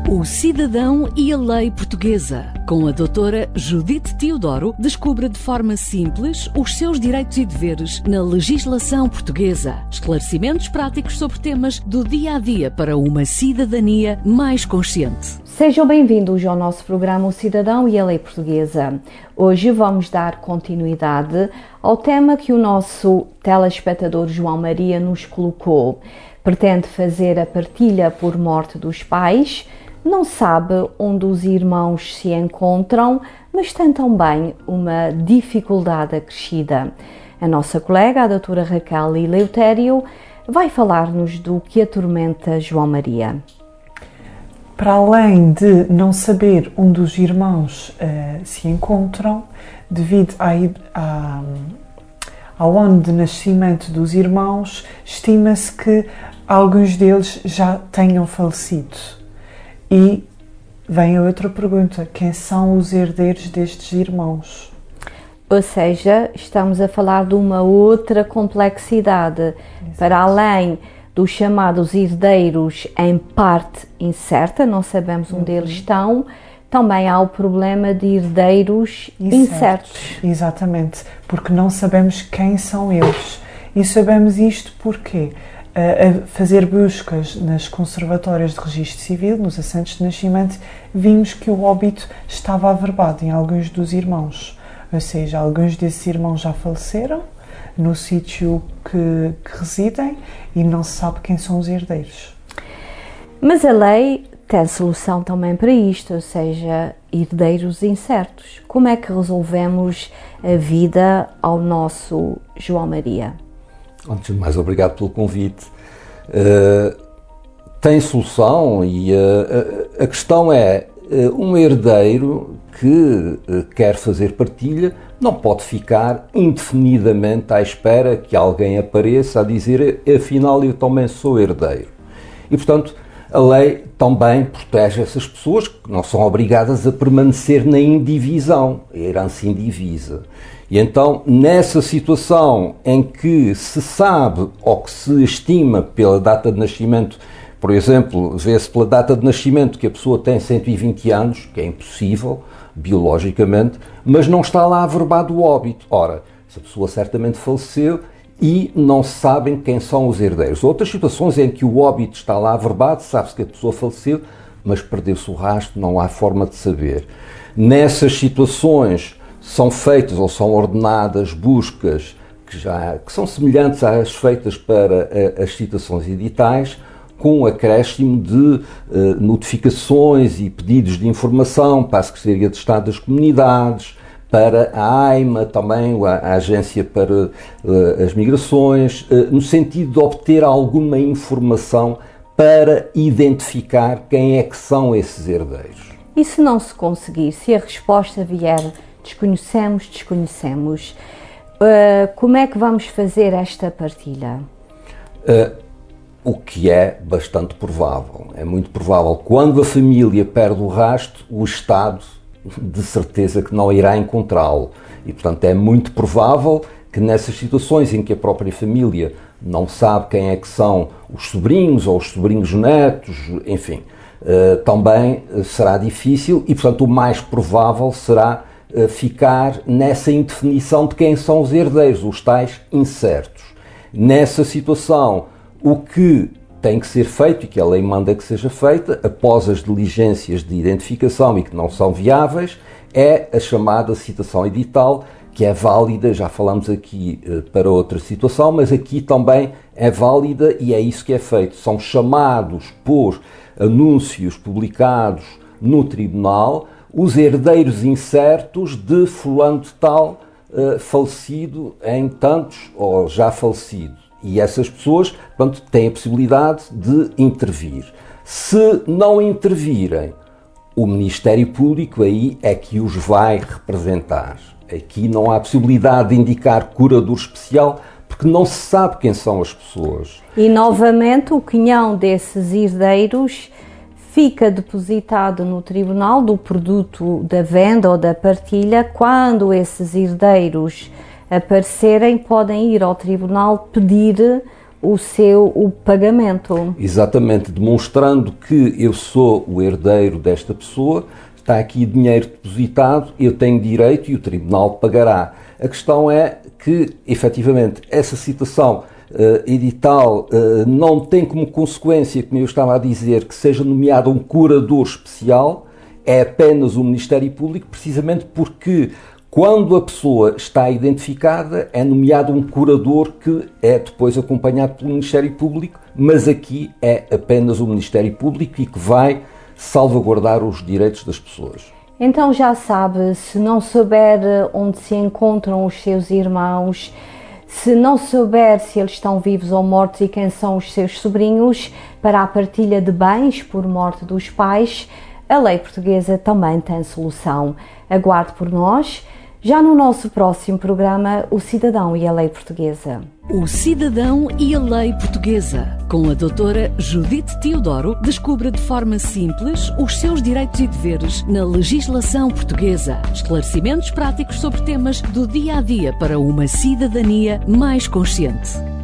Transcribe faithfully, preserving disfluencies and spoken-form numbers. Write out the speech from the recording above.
O Cidadão e a Lei Portuguesa. Com a doutora Judite Teodoro, descubra de forma simples os seus direitos e deveres na legislação portuguesa. Esclarecimentos práticos sobre temas do dia-a-dia para uma cidadania mais consciente. Sejam bem-vindos ao nosso programa O Cidadão e a Lei Portuguesa. Hoje vamos dar continuidade ao tema que o nosso telespectador João Maria nos colocou. Pretende fazer a partilha por morte dos pais, não sabe onde os irmãos se encontram, mas tem também uma dificuldade acrescida. A nossa colega, a doutora Raquel Eleutério, vai falar-nos do que atormenta João Maria. Para além de não saber onde os irmãos uh, se encontram, devido à, à, ao ano de nascimento dos irmãos, estima-se que alguns deles já tenham falecido. E vem a outra pergunta: quem são os herdeiros destes irmãos? Ou seja, estamos a falar de uma outra complexidade. Exato. Para além dos chamados herdeiros em parte incerta, não sabemos onde uhum. eles estão, também há o problema de herdeiros incertos. incertos. Exatamente, porque não sabemos quem são eles. E sabemos isto porque a fazer buscas nas conservatórias de registro civil, nos assentos de nascimento, vimos que o óbito estava averbado em alguns dos irmãos. Ou seja, alguns desses irmãos já faleceram no sítio que, que residem e não se sabe quem são os herdeiros. Mas a lei tem solução também para isto, ou seja, herdeiros incertos. Como é que resolvemos a vida ao nosso João Maria? Antes de mais, obrigado pelo convite. Uh, tem solução e uh, a, a questão é, uh, um herdeiro que uh, quer fazer partilha não pode ficar indefinidamente à espera que alguém apareça a dizer afinal eu também sou herdeiro. E, portanto, a lei também protege essas pessoas que não são obrigadas a permanecer na indivisão, a herança indivisa. E então, nessa situação em que se sabe ou que se estima pela data de nascimento, por exemplo, vê-se pela data de nascimento que a pessoa tem cento e vinte anos, que é impossível, biologicamente, mas não está lá averbado o óbito. Ora, essa pessoa certamente faleceu e não se sabem quem são os herdeiros. Outras situações em que o óbito está lá averbado, sabe-se que a pessoa faleceu, mas perdeu-se o rastro, não há forma de saber. Nessas situações são feitas ou são ordenadas buscas que, já, que são semelhantes às feitas para a, as citações editais, com um acréscimo de uh, notificações e pedidos de informação para a Secretaria de Estado das Comunidades, para a AIMA, também a, a Agência para uh, as Migrações, uh, no sentido de obter alguma informação para identificar quem é que são esses herdeiros. E se não se conseguir, se a resposta vier desconhecemos, desconhecemos, uh, como é que vamos fazer esta partilha? Uh, o que é bastante provável. É muito provável. Quando a família perde o rastro, o Estado de certeza que não irá encontrá-lo. E, portanto, é muito provável que nessas situações em que a própria família não sabe quem é que são os sobrinhos ou os sobrinhos netos, enfim, uh, também será difícil e, portanto, o mais provável será ficar nessa indefinição de quem são os herdeiros, os tais incertos. Nessa situação, o que tem que ser feito e que a lei manda que seja feita, após as diligências de identificação e que não são viáveis, é a chamada citação edital, que é válida, já falamos aqui para outra situação, mas aqui também é válida e é isso que é feito. São chamados por anúncios publicados no tribunal os herdeiros incertos de fulano de tal, uh, falecido em tantos, ou já falecido. E essas pessoas, portanto, têm a possibilidade de intervir. Se não intervirem, o Ministério Público aí é que os vai representar. Aqui não há possibilidade de indicar curador especial, porque não se sabe quem são as pessoas. E, novamente, o quinhão desses herdeiros fica depositado no tribunal do produto da venda ou da partilha. Quando esses herdeiros aparecerem, podem ir ao tribunal pedir o seu o pagamento. Exatamente, demonstrando que eu sou o herdeiro desta pessoa, está aqui dinheiro depositado, eu tenho direito e o tribunal pagará. A questão é que, efetivamente, essa citação uh, edital uh, não tem como consequência, como eu estava a dizer, que seja nomeado um curador especial, é apenas o Ministério Público, precisamente porque quando a pessoa está identificada é nomeado um curador que é depois acompanhado pelo Ministério Público, mas aqui é apenas o Ministério Público e que vai salvaguardar os direitos das pessoas. Então já sabe, se não souber onde se encontram os seus irmãos, se não souber se eles estão vivos ou mortos e quem são os seus sobrinhos, para a partilha de bens por morte dos pais, a lei portuguesa também tem solução. Aguarde por nós, já no nosso próximo programa, O Cidadão e a Lei Portuguesa. O Cidadão e a Lei Portuguesa, com a doutora Judite Teodoro, descubra de forma simples os seus direitos e deveres na legislação portuguesa. Esclarecimentos práticos sobre temas do dia a dia para uma cidadania mais consciente.